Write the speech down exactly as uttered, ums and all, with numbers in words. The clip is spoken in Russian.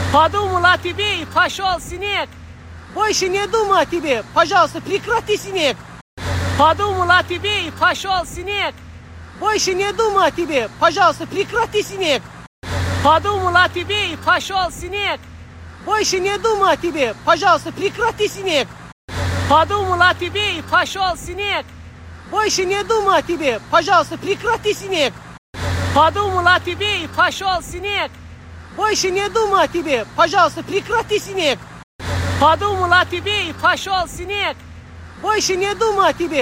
Подумал о тебе и пошел снег. Больше не думай о тебе, пожалуйста, прекрати снег. Подумал о тебе и пошел снег. Больше не думай о тебе, пожалуйста, прекрати снег. Подумал о тебе и пошел снег. Больше не думай о тебе, пожалуйста, прекрати снег. Подумал о тебе и пошел снег. Больше не думай о тебе, пожалуйста, прекрати снег. Подумал о тебе и пошел снег. Больше не думай о тебе, пожалуйста, прекрати снег. Подумал о тебе и пошел снег. Больше не думай о тебе.